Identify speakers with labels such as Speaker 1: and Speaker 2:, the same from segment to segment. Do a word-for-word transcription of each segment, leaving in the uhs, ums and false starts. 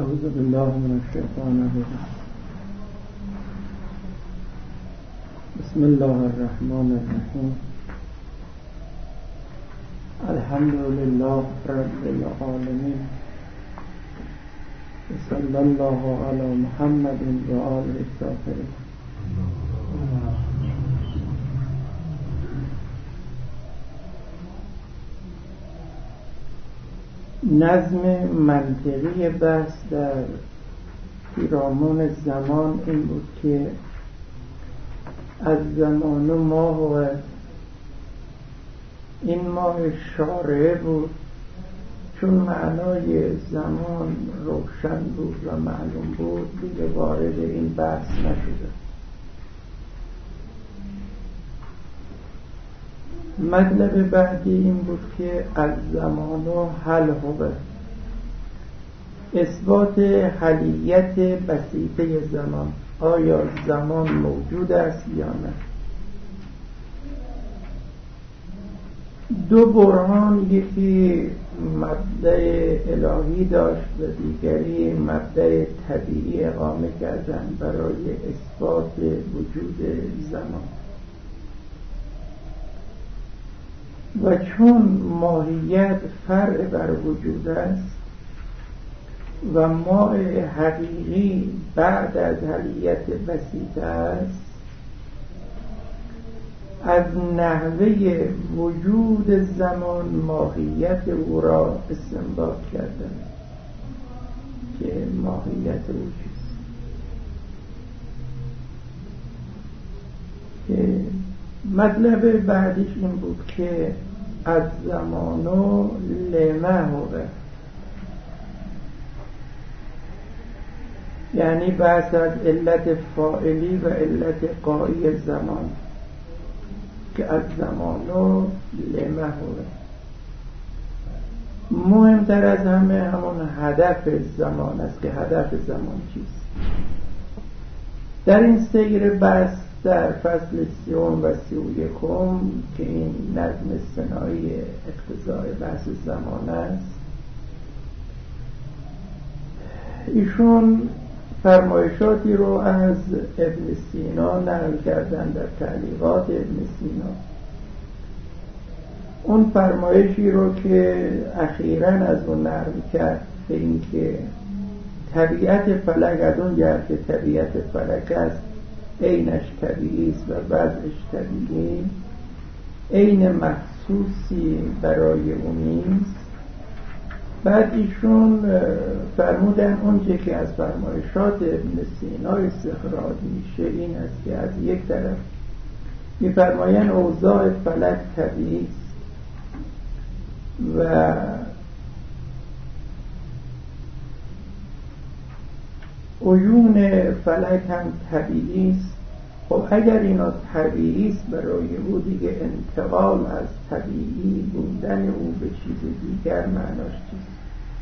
Speaker 1: اعوذ بالله من الشیطان الرجیم. بسم الله الرحمن الرحیم. الحمد لله رب العالمین. صلی الله علی محمد و آله الطاهرین. نظم منطقی بحث در پیرامون زمان این بود که از زمان و ماه و این ماه شارعه بود، چون معنای زمان روشن بود و معلوم بود دیگه وارد این بحث نشده. مطلب بعدی این بود که از زمان و حل هوه، اثبات حلیت بسیطه زمان. آیا زمان موجود است یا نه؟ دو برهان، یکی مبدأ الهی داشت و دیگری مبدأ طبیعی اقامه کردن برای اثبات وجود زمان. و چون ماهیت فرع بر وجود است و ماء حقیقی بعد از حلیت بسیطه است، از نحوه وجود زمان ماهیت او را استنباط کردن که ماهیت او چیست. که مطلب بعدیش این بود که از زمان و لمه هوه، یعنی بحث از علت فاعلی و علت قایی زمان، که از زمان و لمه هوه. مهمتر از همه همون هدف زمان است که هدف زمان چیست. در این سیر بحث در فصل سیوم و سی و یکم که این نظم ثنایی اقتضای بحث زمان است، ایشون فرمایشاتی رو از ابن سینا نقل کردن در تعلیقات ابن سینا. اون فرمایشی رو که اخیراً از اون نقل کرد به این که طبیعت فلک از اون جهت که طبیعت فلک است عینش طبیعی است و وضعش طبیعی، عین مخصوصی برای اون نیست. بعد ایشون فرمودن اونچه که از فرمایشات ابن سینا استخراج میشه این است که از یک طرف میفرمایند اوضاع فلک طبیعی است و عیون فلک هم طبیعی است. خب اگر اینا طبیعی است، برای او دیگه انتقال از طبیعی بودن او به چیز دیگر معناش چیست؟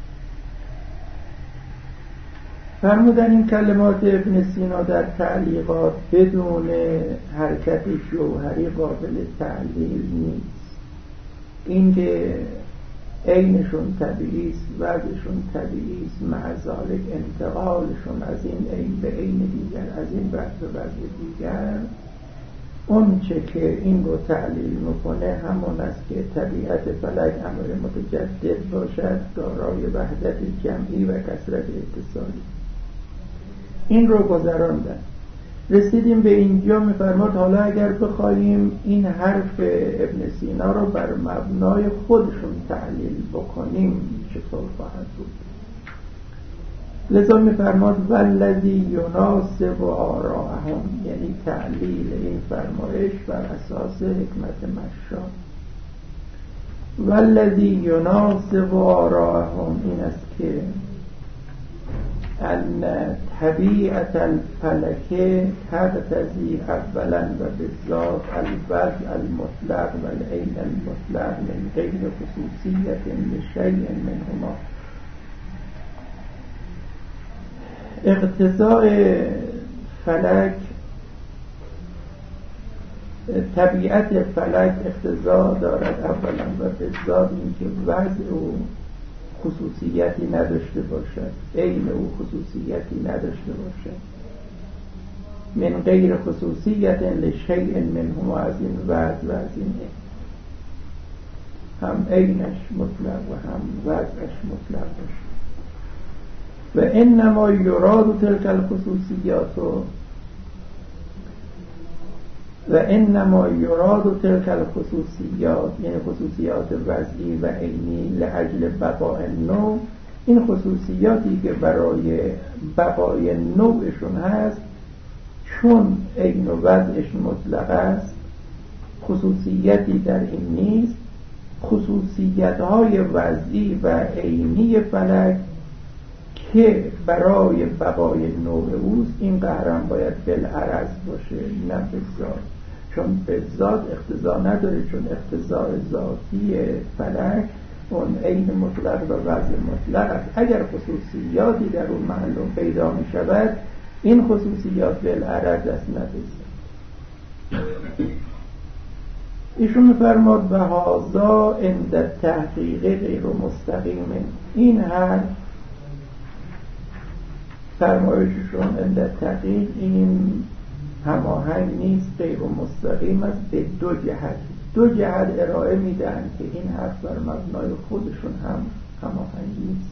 Speaker 1: فرمودن این کلمات ابن سینا در تعلیقات بدون حرکت جوهری قابل تعلیل نیست. این که عینشون طبیعی است، وضعشون طبیعی است، مع ذالک انتقالشون از این عین به عین دیگر، از این وضع به وضع دیگر، اون چه که این رو تعلیل میکنه همون است که طبیعت فلک امر متجدد باشد، دارای وحدت جمعی و کثرت اتصالی. این رو گذراندن. رسیدیم به اینجا، میفرماد حالا اگر بخوایم این حرف ابن سینا رو بر مبنای خودشون تعلیل بکنیم چطور خواهد بود؟ لذا میفرماد والذی یناسب آراءهم، یعنی تعلیل این فرمایش بر اساس حکمت مشا. والذی یناسب آراءهم این است که ان طبیعت الفلک تقتضی اولا و بالذات الوضع المطلق و العین المطلق من غیر خصوصیت لشیء منهما. اقتضاء فلک، طبیعت فلک اقتضا دارد اولا و بالذات این که وضع او خصوصیتی نداشته باشد، عین او خصوصیتی نداشته باشد. من غیر خصوصیت لشیء منهما، از این وضع و از این عین، هم عینش مطلق و هم وضعش مطلق باشد. و انما یراد تلک الخصوصیات و انما یراد تلک الخصوصیات، یعنی خصوصیات وضعی و عینی، لاجل بقاء النوع، این خصوصیاتی که برای بقای نوعشون هست، چون عین و وضعش مطلق است، خصوصیتی در این نیست. خصوصیت‌های وضعی و عینی فلک که برای بقای نوع اوست، این قهرم باید بالعرض باشه، نه بالذات، چون بالذات اقتضا نداره، چون اقتضاء ذاتی فلک اون عین مطلق و وضع مطلق است. اگر خصوصیاتی در اون معلوم پیدا می شود، این خصوصیات بالعرض است، نه بالذات. ایشون می‌فرماد و هذا عند تحقیق غیر مستقیم، این هر فرمایششون عند تحقیق این هماهنگ نیست، غیر مستقیم است، به دو جهت دو جهت ارائه میدن که این حرف بر مبنای خودشون هم هماهنگ نیست.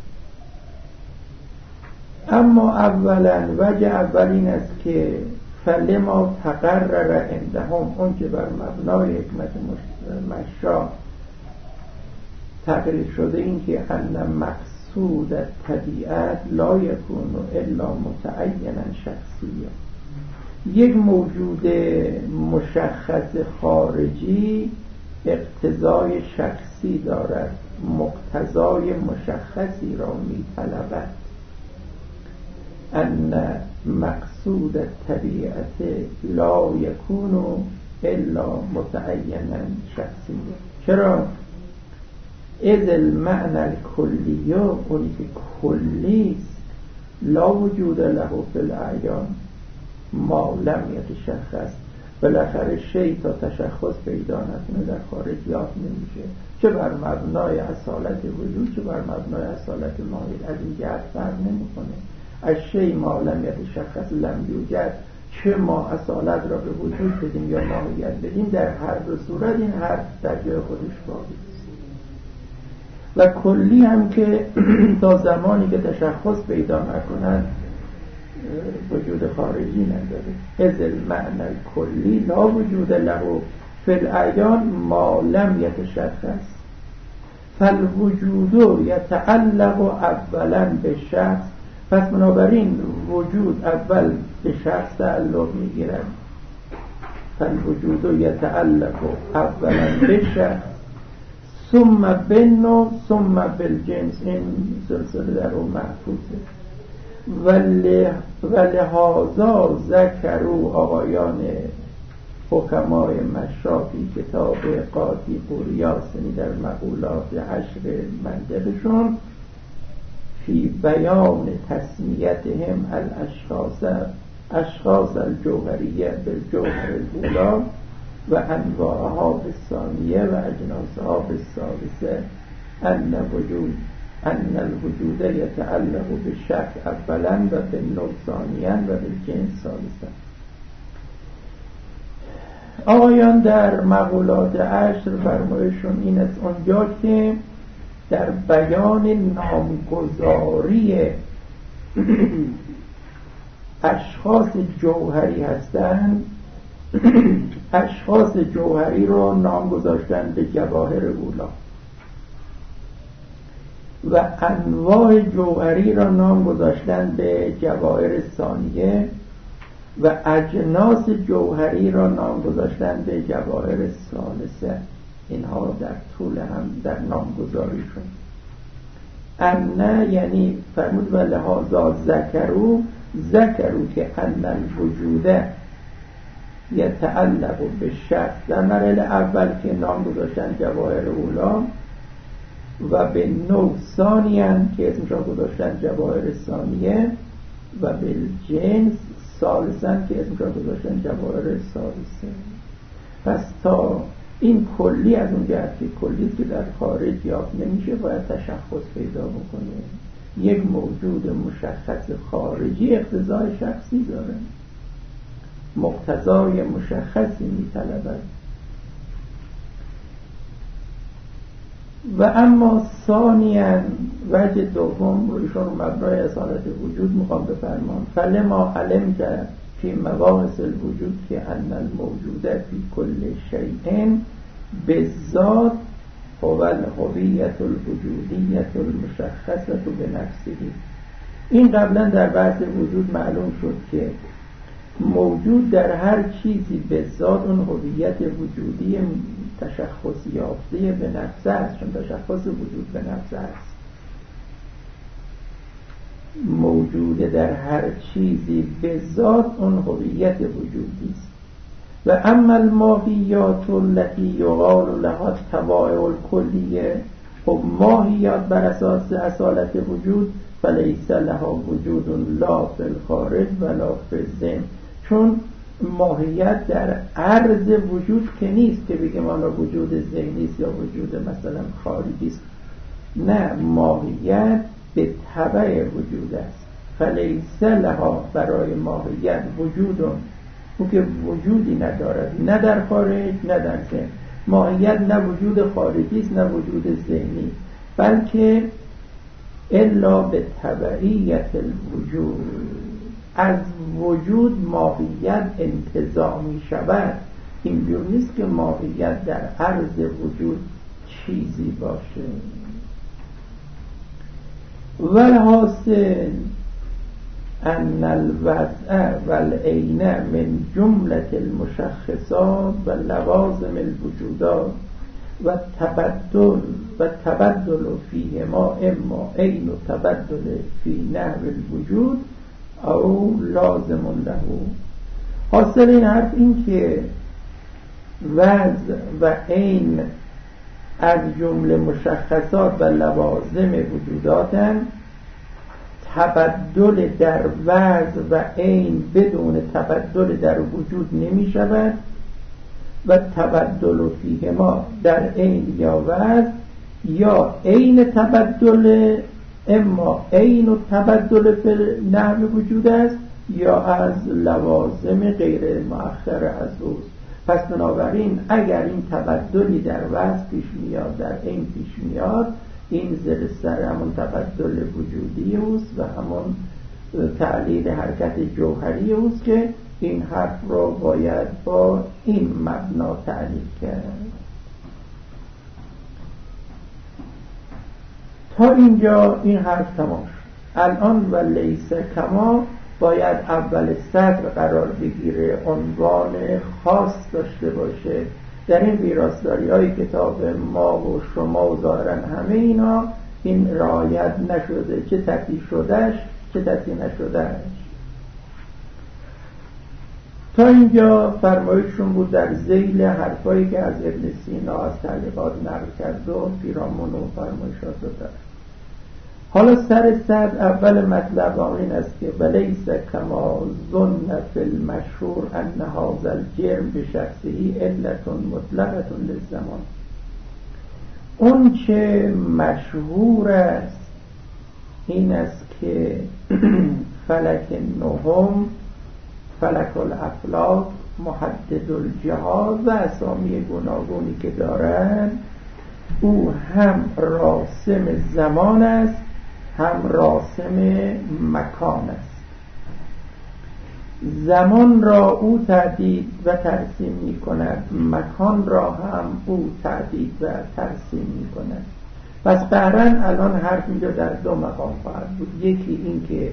Speaker 1: اما اولا وجه اول این است که فلما تقرر عندهم، اون که بر مبنای حکمت مشا تقریر شده، این که ان مقصود طبیعت لا یکون الا متعینا شخصیا، یک موجود مشخص خارجی اقتضای شخصی دارد، مقتضای مشخصی را می طلبد. ان مقصود طبیعت لا یکون الا متعینا شخصیا. چرا؟ اذ المعنى الکلی، اونی که کلی است، لا وجود له فی الاعیان ما لم یتشخص، بالاخره شیء تا تشخص پیدا نکنه در خارجیات نمیشه، چه بر مبنای اصالت وجود چه بر مبنای اصالت ماهیت، از این جهت فرق نمیکنه. از شیء ما لم یتشخص لم یوجد، چه ما اصالت را به وجود بدیم یا ماهیت بدیم، در هر دو صورت این حرف در جای خودش باقی است. و کلی هم که تا زمانی که تشخص پیدا نکنند وجود خارجی نداره. از المعنى الکلی لا وجود له فی الاعیان ما لم یتشخص، فالوجود یتعلق اولا به شخص، پس بنابراین وجود اول به شخص تعلق میگیرد. فالوجود یتعلق اولا به شخص ثم بالنوع ثم بالجنس، این سلسله در اون محفوظه. ولهذا ذکروا، آقایان حکمای مشافی کتاب قاضی قوریاس در مقولات عشر منطقشون، فی بیان تسمیتهم الاشخاص اشخاص الجوهریه بالجوهر الاولی و انواعها بالثانیه و اجناسها بالثالثه، ان وجود ان الوجود یتعلق بالشخص اولا و بالنوع ثانیا و بالجنس ثالثا. آقایان در مقولات عشر فرمایشون این است، اونجا که در بیان نامگذاری اشخاص جوهری هستند، اشخاص جوهری رو نام گذاشتن به جواهر اولا و انواع جوهری را نام گذاشتن به جواهر ثانیه و اجناس جوهری را نام گذاشتن به جواهر ثالثه. اینها در طول هم در نامگذاریشون ان، یعنی فرمود و لحاظا ذکرو ذکرو که ان الوجود یتعلق به شخص، در مرحله اول که نام گذاشتن جواهر اولا و به نوع ثانیان که اسمش را گذاشتن جواهر ثانیه و به جنس ثالثاً که اسمش را گذاشتن جواهر ثالثه. پس تا این کلی از اون جهت که کلی که در خارج یافت نمیشه، باید تشخص پیدا بکنه. یک موجود مشخص خارجی اقتضای شخصی داره، مقتضای مشخصی میطلبد. و اما ثانیاً وجه دوم رو ایشون رو مبنای اصالت وجود میخوام بفرمان. فلما علمت فی مباحث الوجود که ان الموجوده فی کل شیء بالذات هو الهویة الوجودیة المشخصة بنفسه. این قبلا در بحث وجود معلوم شد که موجود در هر چیزی به ذات اون هویت وجودی تشخص یافته به نفسه است، چون تشخص وجود به نفسه است. موجود در هر چیزی به ذات اون هویت وجودی است. و اما الماهیات التي یقال لها الطبائع الکلیه، خب ماهیات بر اساس اصالت وجود فلیس لها وجود لا فی الخارج ولا فی الذهن، چون ماهیت در عرض وجود که نیست که بگیم آن وجود ذهنی است یا وجود مثلا خارجی است. نه، ماهیت به تبع وجود است. فلیس لها، برای ماهیت وجود، او که وجودی ندارد، نه در خارج نه در ذهن. ماهیت نه وجود خارجی است نه وجود ذهنی، بلکه الا به تبعیت الوجود، از وجود ماهیت انتزاع می شود. اینجور نیست که ماهیت در عرض وجود چیزی باشه. والحاصل ان الوضع والعین من جملة المشخصات و لوازم الوجودات و تبدل و تبدل فیهما اما عین و تبدل فی نحو الوجود او لازم له. حاصل این حرف این که وضع و عین از جمله مشخصات و لوازم وجوداتن. تبدل در وضع و عین بدون تبدل در وجود نمی شود و تبدل فیهما در عین یا وضع یا عین تبدل، اما عین و تبدل فی نحو وجود است یا از لوازم غیر مؤخر از اوست. پس بنابراین اگر این تبدلی در وضع پیش میاد در عین پیش میاد، این زیر سر همون تبدل وجودی اوست و همون تعلیل حرکت جوهری اوست که این حرف رو باید با این مبنا تعلیل کرد. تا اینجا این حرف تمام شد. الان و لیس کما باید اول سطر قرار بگیره، عنوان خاص داشته باشه. در این ویراستاری های کتاب ما و شما و ظاهراً همه اینا این رعایت نشده، چه تطیع شدهش چه تطیع نشدهش. تا اینجا فرمایشون بود در ذیل حرفایی که از ابن سینا از تعلیقات نقل کرد و پیرامون و فرمایشات داد. حالا سر صد اول مطلب این است که ولیس کما ظن فی المشهور ان هذا الجرم بشخصه علت مطلقه للزمان. اون چه مشهور است این است که فلک نهم، فلک الافلاک، محدد الجهاد و اسامی گوناگونی که دارند، او هم راسم زمان است هم راسم مکان است. زمان را او تعدید و ترسیم می کند، مکان را هم او تعدید و ترسیم می کند. پس قهرن الان حرف اینجا در دو مقام خواهد بود. یکی این که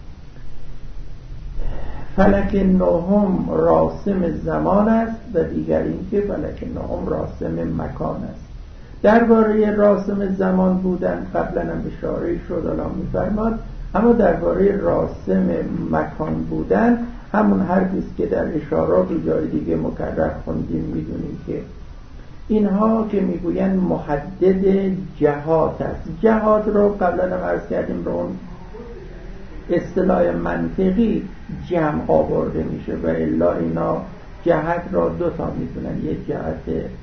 Speaker 1: فلک نهم راسم زمان است و دیگر این که فلک نهم راسم مکان است. درباره راسم زمان بودن قبلا هم اشاره شد، الان می‌فرماد. اما درباره راسم مکان بودن همون حرفی است که در اشارات و جای دیگه مکرر خوندیم. می‌دونیم که اینها که میگوین محدد جهات است، جهات رو قبلا هم عرض کردیم به اون اصطلاح منطقی جمع آورده میشه و الا اینا جهت را دو تا میدونن، یک جهت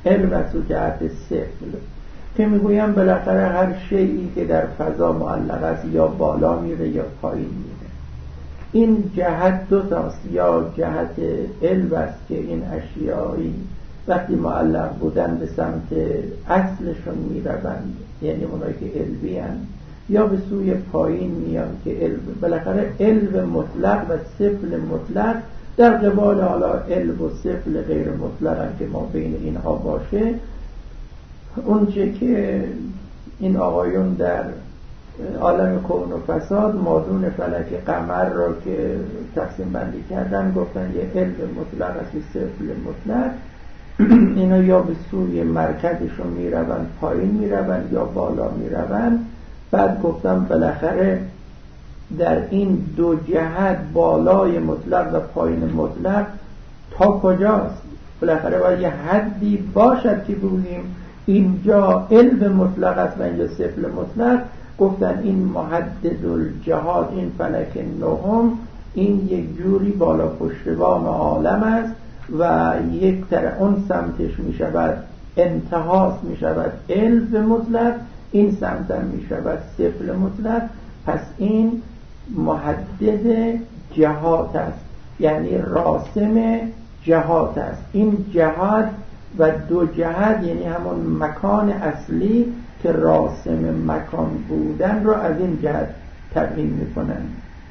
Speaker 1: علم از تو جهت سفل که میگویم بالاخره هر شیئی که در فضا معلق است یا بالا میره یا پایین میره. این جهت دو تاست، یا جهت علم است که این اشیایی وقتی معلق بودن به سمت اصلشون میروند، یعنی اونایی که علوی هستند، یا به سوی پایین میان که علم. بالاخره علم مطلق و سفل مطلق در قبال حالا علم و سفل غیر مطلق هم که ما بین اینها باشه، اونچه که این آقایون در عالم کون و فساد مادون فلک قمر را که تقسیم بندی کردن گفتن یه علم مطلق است، یه سفل مطلق. اینا یا به سوی مرکزشون میروند، پایین میروند، یا بالا میروند. بعد گفتم بالاخره در این دو جهت بالای مطلق و پایین مطلق تا کجاست؟ بالاخره باید یه حدی باشد که بگوییم اینجا علم مطلق است و اینجا سفل مطلق. گفتن این محدد الجهات، این فلک نهم، این یک جوری بالا پشتبان عالم است و یک طرف اون سمتش می شود انتهاست، می شود علم مطلق، این سمت هم می شود سفل مطلق. پس این محدد جهات است، یعنی راسم جهات است. این جهات و دو جهت یعنی همون مکان اصلی که راسم مکان بودن رو از این جهت تبیین میکنن.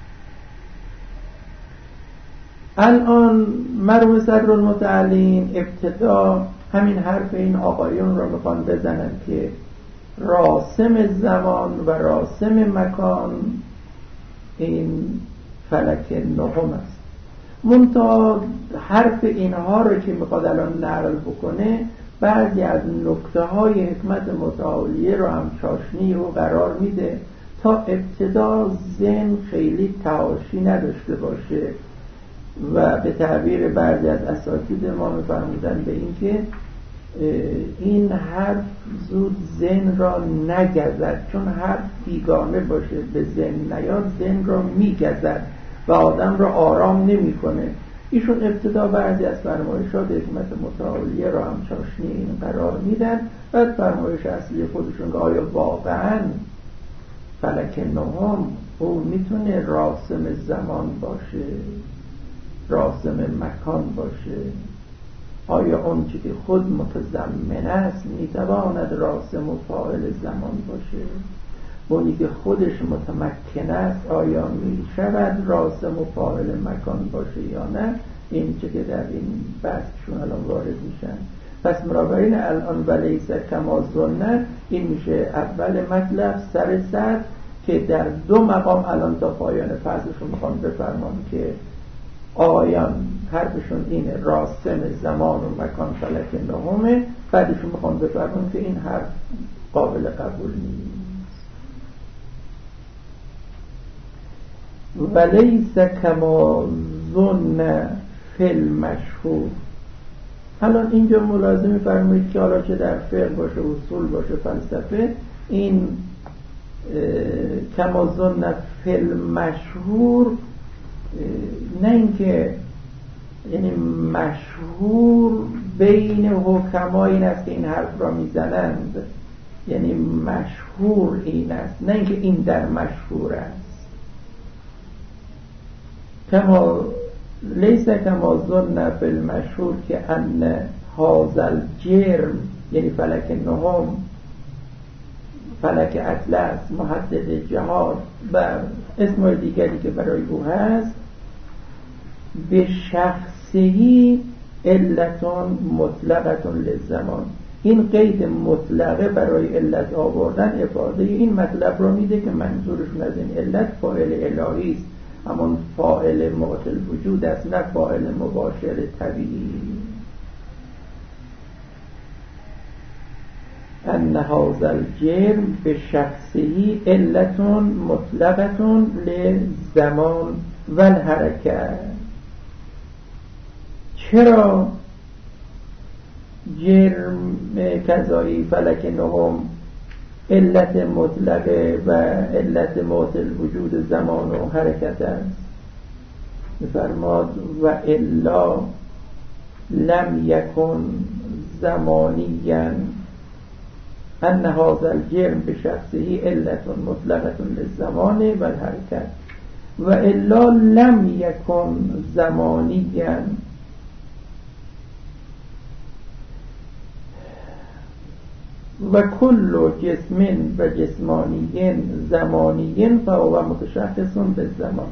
Speaker 1: الان مرحوم صدرالمتعلین ابتدا همین حرف این آقایون رو میخوان بزنن که راسم زمان و راسم مکان این فلک نهم است. منتها حرف اینها رو که میخواد الان نقل بکنه بعضی از نکته های حکمت متعالیه رو هم چاشنی رو قرار میده تا ابتدا ذهن خیلی تعاشی نداشته باشه و به تعبیر بعضی از اساتید ما میفرمودن به این که این حرف زود ذهن را نگزد، چون حرف بیگانه باشه به ذهن نیاد ذهن را میگزد و آدم را آرام نمیکنه. ایشون ابتدا بعضی از فرمایشات حکمت متعالیه را هم چاشنی این قرار میدن، بعد فرمایش اصلی خودشون که آیا واقعا فلک نهم او میتونه راسم زمان باشه، راسم مکان باشه؟ آیا اون چی که خود متضمن است میتواند راسم و فاعل زمان باشه؟ اونی که خودش متمکن است آیا میشود راسم و فاعل مکان باشه یا نه؟ این چه که در این بحثشون الان وارد میشن. پس بنابراین الان ولیس کما ظن این میشه اول مطلب سر سر که در دو مقام الان تا پایان فصلشون میخوان بفرمان که آقایان حرفشون اینه راسم زمان و مکان فلک نهمه، بعدشون میخوان بفرمان که این حرف قابل قبول نیست. ولیس کما ظن فی المشهور. الان اینجا ملازم فرمایید که حالا چه در فقه باشه، اصول باشه، فلسفه، این کما ظن فی المشهور نه اینکه یعنی مشهور بین حکما این است که این حرف را میزنند، یعنی مشهور این است، نه اینکه این در مشهور است. کما لیس کما ظن فی المشهور که ان هذا الجرم یعنی فلک نهم، فلک اطلس، محدد جهات و اسم دیگری که برای او هست، به شخصی علتون مطلقتون للزمان. این قید مطلقه برای علت آوردن افاده این مطلب رو میده که منظورشون از این علت فاعل الهی است، همون فاعل معطل وجود است، نه فاعل مباشر طبیعی. ان هذا الجرم به شخصی علتون مطلقتون لزمان و الحرکت. چرا جرم کذایی فلک نهم علت مطلقه و علت معطل وجود زمان و حرکت است؟ می‌فرماد و الا لم یکن زمانیا ان هذا الجرم بشخصه علت مطلقه للزمان و الحرکت و الا لم یکن زمانیا و کل جسم و جسمانی زمانی فهو متشخص بالزمان.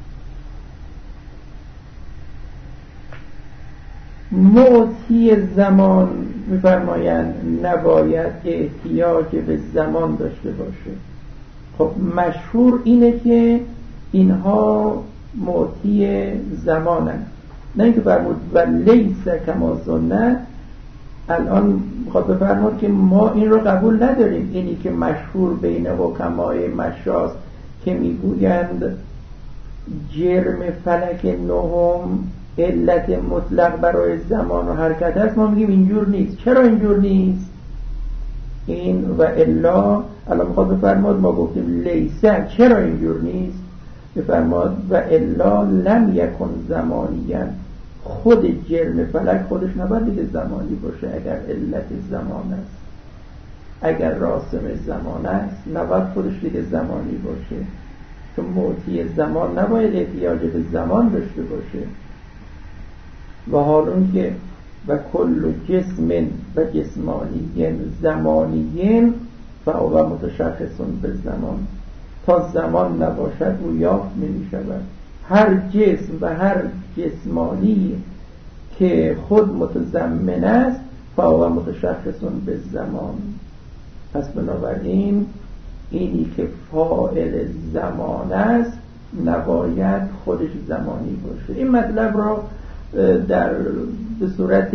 Speaker 1: معطی زمان می‌فرمایند نباید احتیاج به زمان داشته باشه. خب مشهور اینه که اینها معطی زمانند، نه اینکه فرمود و لیس کما ظن. الان میخواد بفرمود که ما این رو قبول نداریم، اینی که مشهور بین حکمای مشاس که میگویند جرم فلک نهم علت مطلق برای زمان و حرکت است، ما میگیم اینجور نیست. چرا اینجور نیست؟ این و الا الان میخواد بفرمود ما گفتیم لیسه، چرا اینجور نیست؟ بفرمود و الا لم یکن زمانیاً، خود جرم فلک خودش نباید دیگه زمانی باشه. اگر علت زمان است، اگر راسم زمان است، نباید خودش دیگه زمانی باشه، چون معطی زمان نباید احتیاج به زمان داشته باشه. و حال اون که و کل جسم و جسمانی زمانی فهو متشخص به زمان، تا زمان نباشد او یافت نمی شود. هر جسم و هر جسمانی که خود متضمن است فهو متشخص به زمان. پس بنابراین اینی که فاعل زمان است نباید خودش زمانی باشه. این مطلب را در به صورت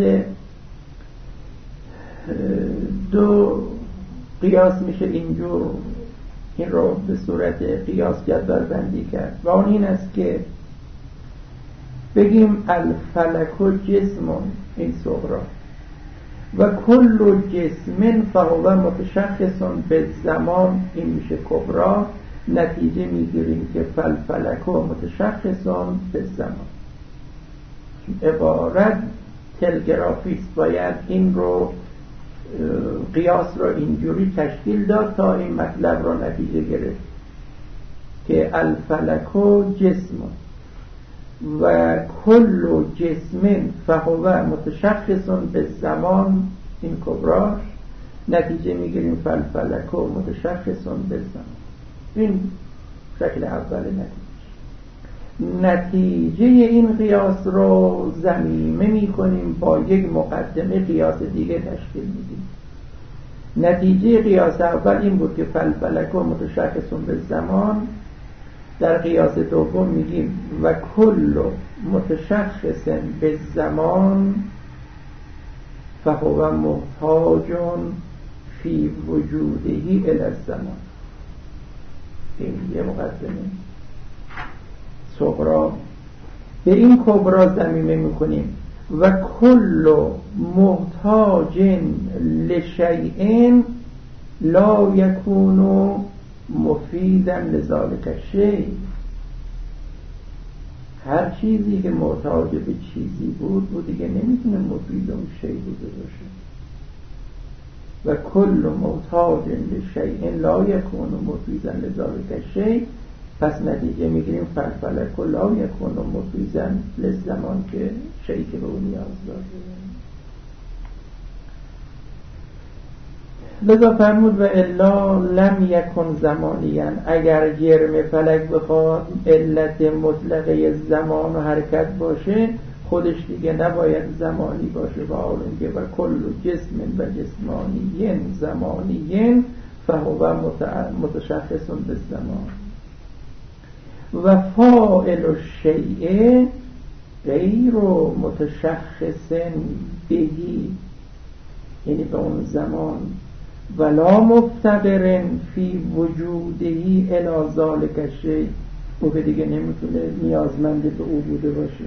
Speaker 1: دو قیاس میشه اینجور این رو به صورت قیاس جدول بندی کرد و اون این است که بگیم الفلک و جسم، این صغرا، و کل جسم فهو متشخص به زمان، این میشه کبرا. نتیجه میگیریم که فالفلک متشخص به زمان. عبارت تلگرافیست باید این رو قیاس رو اینجوری تشکیل داد تا این مطلب رو نتیجه گرفت که الفلک و جسم و کل جسم فهو متشخص به زمان، این کبراش. نتیجه میگیریم فالفلک متشخص به زمان. این شکل اول نتیجه. نتیجه این قیاس رو ضمیمه میکنیم با یک مقدمه قیاس دیگه تشکیل میدیم. نتیجه قیاس اول این بود که فالفلک متشخص به زمان. در قیاس دوم میگیم و کل متشخص به زمان فهو محتاج فی وجودهی الی الزمان. این یه مقدمه صغرا. به این کبرا ضمیمه میکنیم و کل محتاج لشیء لا یکون مفیدا لذالک الشیء. هر چیزی که محتاج به چیزی بود و دیگه نمیتونه مفید اون شیء بوده باشه. و کل محتاج لشیء لا یکون مفیدا لذالک الشیء. پس نتیجه میگیریم فالفلک لا یکون مفیدا للزمان، که شیء که به اون نیاز داره. لذا فرمود و الا لم یکن زمانیاً، اگر جرم فلک بخواد علت مطلقه زمان و حرکت باشه خودش دیگه نباید زمانی باشه. و حال اینکه و کل جسم و جسمانی زمانی فهو متشخص به زمان. و فاعل الشیء غیر متشخص بهی، یعنی به اون زمان، ولا مفتقر فی وجودهی الی ذالک الشیء، او که دیگه نمیتونه نیازمند به او بوده باشه.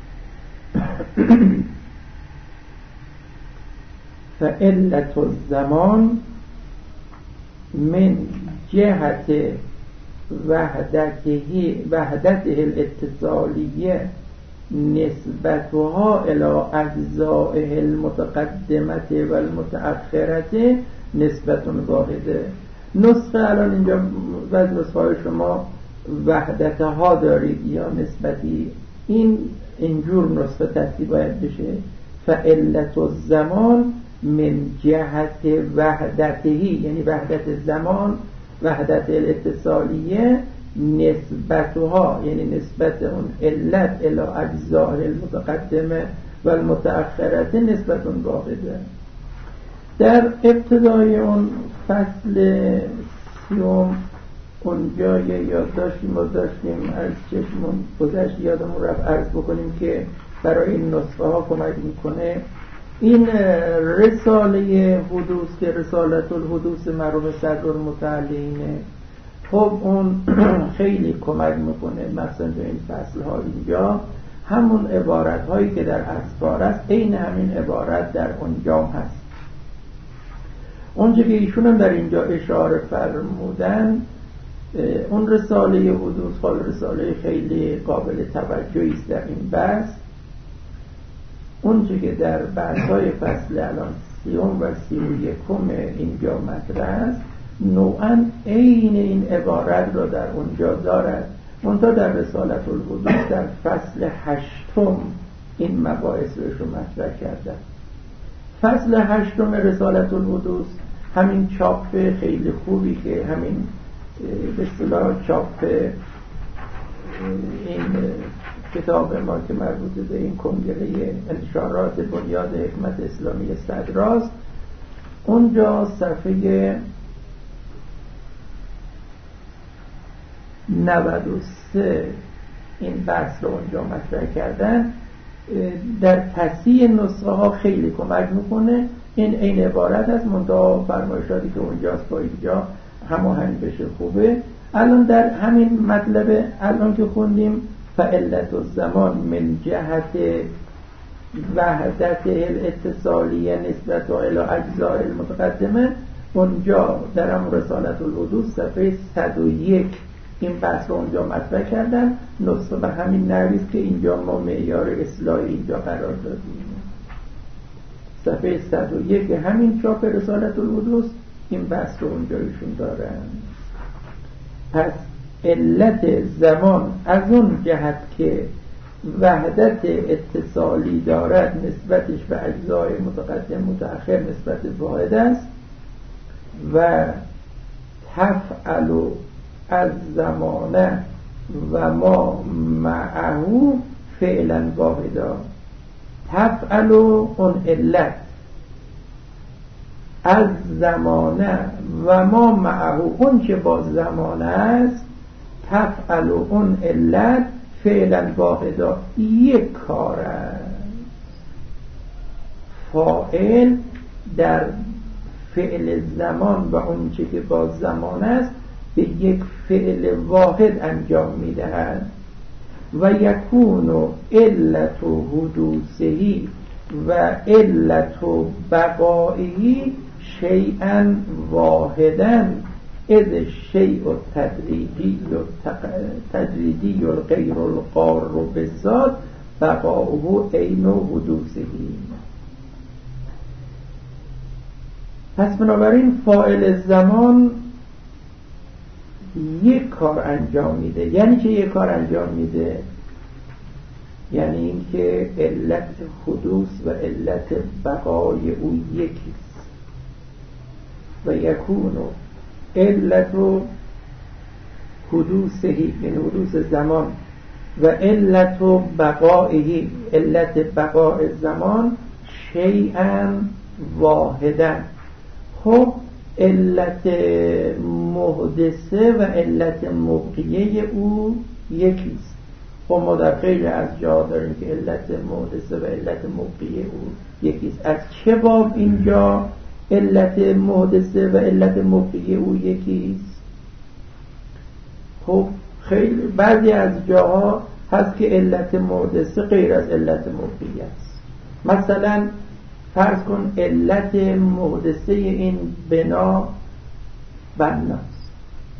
Speaker 1: فعلت الزمان من جهت وحدته وحدته الاتصالیه نسبتها الی اجزائه المتقدمه و المتأخرة نسبت واحده. نسخه الان اینجا بعضی نسخه‌های شما وحدتها دارید یا نسبتی، این اینجور نسخه تصحیح باید بشه. فعلت الزمان من جهت وحدتهی، یعنی وحدت زمان، وحدت الاتصالیه، نسبتها یعنی نسبت اون علت الی اجزاء المتقدمه و المتأخرة نسبت واحده. در ابتدای اون فصل سیوم اونجا یه یادداشتی ما داشتیم از چشمون گذشت، یادمون رفت عرض بکنیم که برای این نسخه ها کمک میکنه. این رساله حدوث که رسالت الحدوث مرحوم صدرالمتعلینه، خب اون خیلی کمک میکنه، مثلا تو این فصل ها اینجا همون عبارت هایی که در اسفار است عین همین عبارت در اونجا هست. اونجا که ایشون هم در اینجا اشاره فرمودن، اون رساله حدوث خال رساله خیلی قابل توجهی است در این بحث. اونچه که در بحث‌های فصل الان سیوم و سی و یکم اینجا مطرح است نوعاً عین این عبارت را در اونجا دارد، منتها در رسالت الحدوث در فصل هشتم این مباحث رو مطرح کردن. فصل هشتم رسالت الحدوث همین چاپ خیلی خوبی که همین به اصطلاح چاپ این کتاب ما که مربوط به این کنگره انتشارات بنیاد حکمت اسلامی صدراست، اونجا صفحه نود و سه این بحث رو اونجا مطرح کردن. در تصحیح نسخه ها خیلی کمک میکنه. این این عبارت است، منتها فرمایشاتی که اونجاست با اینجا هماهنگ بشه خوبه. الان در همین مطلب الان که خوندیم فعلت الزمان من جهت وحدت الاتصالیه نسبت الی اجزاء المتقدمه، اونجا در هم رسالت الحدوث صفحه صد و یک این بحث رو اونجا مطرح کردن. نسخه به همین نحویست که اینجا ما معیار اصلاحی اینجا قرار دادیم. صفحه صد و یک همین چاپ رسالت الحدوث این بحث رو اونجا ایشون دارن. پس علت زمان از اون جهت که وحدت اتصالی دارد نسبتش به اجزای متقدم متأخر نسبت واحد است و تفعل از زمانه و ما معه فعلا واحدا. تفعل اون علت از زمانه و ما معه اون که با زمانه است، تفعل اون علت فعلا واحدا یک کار است. فاعل در فعل زمان و اون چه که با زمان است به یک فعل واحد انجام میدهد. و یکون علت حدوثهی و علت بقائهی شیئا واحدا اذ الشیء التدریجی تدریجی الغیر القار بالذات بقاؤه عین حدوثهی. پس بنابراین فاعل زمان یک کار انجام میده. یعنی که یک کار انجام میده یعنی اینکه علت حدوث و علت بقای او یکیست. و یکون علت حدوثهی یعنی حدوث زمان و علت بقائهی علت بقاء زمان شیئا واحدا. خب علت محدثه و علت مبقیه او یکیست. خب ما در خیلی از جا داریم که علت محدثه و علت مبقیه او یکیست. از چه باب اینجا علت محدثه و علت مبقیه او یکیست؟ خب خیلی بعضی از جاها هست که علت محدثه غیر از علت مبقیه است. مثلا فرض کن علت محدثه این بنا بناست،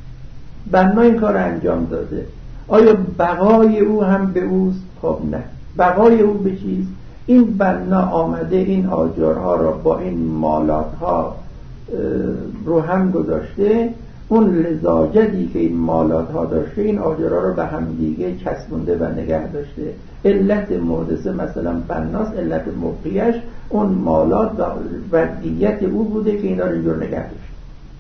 Speaker 1: بنا این کار انجام داده، آیا بقای او هم به اوست؟ خب نه. بقای او به چیست؟ این بنا آمده این آجرها را با این مالاتها رو هم گذاشته، اون لزاجتی که این مالاتها داشته این آجرها رو به هم دیگه چسبونده و نگه داشته. علت محدثه مثلا بناست، علت مبقیش اون مالات و وضعیت او بوده که اینا رو اینجور نگه داشته.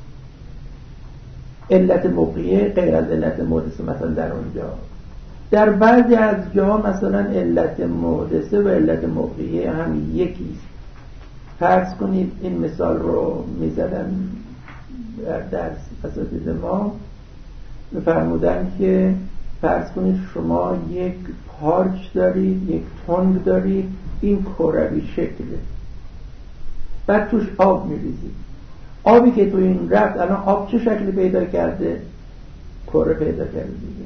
Speaker 1: علت مبقیه غیر از علت محدثه مثلا در اونجا. در بعضی از جاها مثلا علت محدثه و علت مبقیه هم یکیست. فرض کنید این مثال رو میزدن در درس اساتید ما، میفرمودن که فرض کنید شما یک پارچ دارید، یک تنگ دارید، این کروی شکله، بعد توش آب میریزید. آبی که تو این رفت الان آب چه شکلی پیدا کرده؟ کره پیدا کرده دیگه.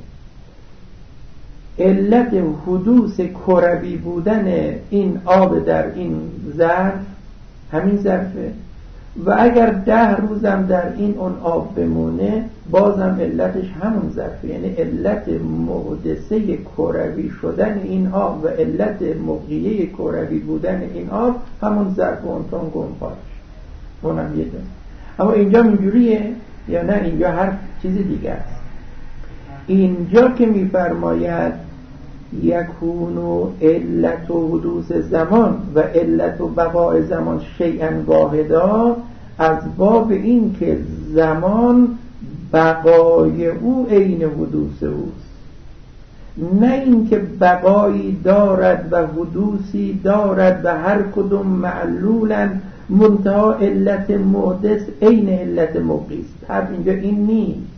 Speaker 1: علت حدوث کروی بودن این آب در این ظرف همین ظرفه و اگر ده روزم در این اون آب بمونه بازم علتش همون ظرفه. یعنی علت محدثه کروی شدن این آب و علت مبقیه کروی بودن این آب همون ظرف و اون تنگ و اون پارچ، اونم یه دونه. اما اینجا اینجوریه یا نه؟ اینجا هر چیزی دیگه است. اینجا که میفرماید یکونو علت و حدوث زمان و علت و بقاء زمان شیئا واحدا، از باب این که زمان بقای او عین حدوث اوست، نه این که بقایی دارد و حدوثی دارد و هر کدوم معلولن منتها علت محدث عین علت مبقی است. حرف اینجا این نیست.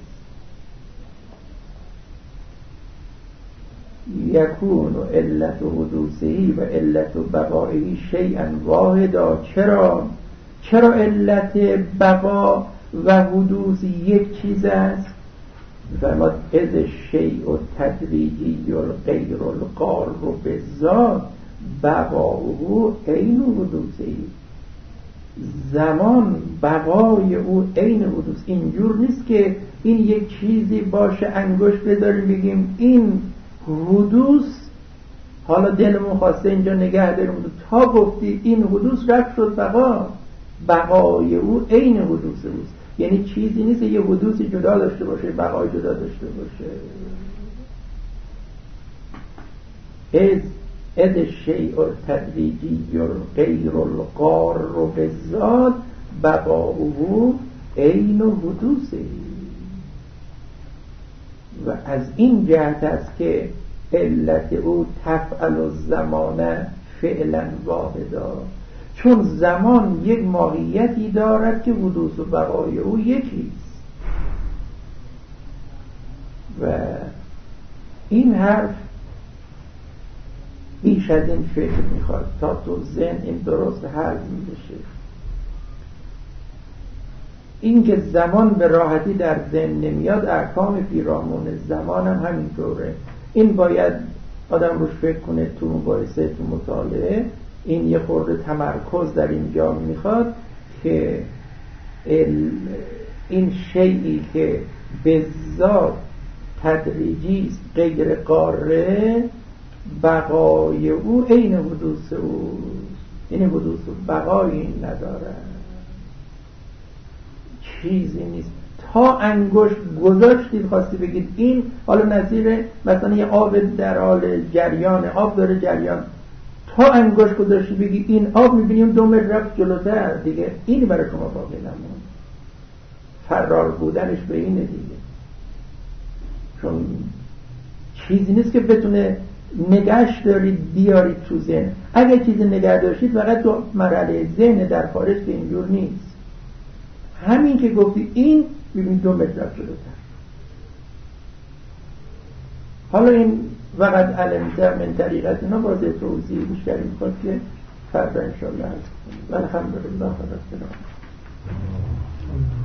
Speaker 1: یکون علت حدوثی و علت بقایی شیئا واحدا. چرا؟ چرا علت بقا و حدوث یک چیز است؟ فرماد از شیء تدریجی غیر القار به ذات بقاؤه عین حدوثی. زمان بقای او عین حدوث. اینجور نیست که این یک چیزی باشه انگشت بذاریم بگیم این حدوث، حالا دلمون خواسته اینجا نگه داریم تا گفتی این حدوث رفت شد بقا. بقای او عین حدوث اوست. یعنی چیزی نیست یه حدوثی جدا داشته باشه بقای جدا داشته باشه. از از شیء تدریجی غیر القار به ذات بقاؤه عین حدوثه. و از این جهت است که علت او تفعل الزمان فعلا واحدا، چون زمان یک ماهیتی دارد که حدوث و بقای او یکیست. و این حرف بیش از این فکر میخواد تا تو ذهن این درست حل میشه. این که زمان به راحتی در ذهن نمیاد، احکام پیرامون زمان هم همینطوره. این باید آدم روش فکر کنه تو مباحثه، تو مطالعه. این یه خورده تمرکز در اینجا میخواد که این شیئی که به ذات تدریجی است غیر قاره، بقای او عین حدوث اوست. یعنی حدوث و بقایی نداره، چیزی نیست. تا انگشت گذاشتید خواستی بگید این، حالا نظیر مثلا یه آب در حال جریان، آب داره جریان، تا انگشت گذاشتی بگی این آب، میبینیم دو متر رفت جلوتر دیگه. این برای شما باقی نمون. فرار بودنش به اینه دیگه، چون چیزی نیست که بتونه نگهش دارید بیارید تو ذهن. اگه چیزی نگه داشتید فقط تو مرحله ذهن، در خارج که اینجور نیست. همین که گفتی این، ببینید دو متر رفت جلوتر. حالا این وقت علمتر من طریقت اینا باز توضیح بیشتری میخواد که فردا انشاءالله هست. والحمدلله رب العالمین.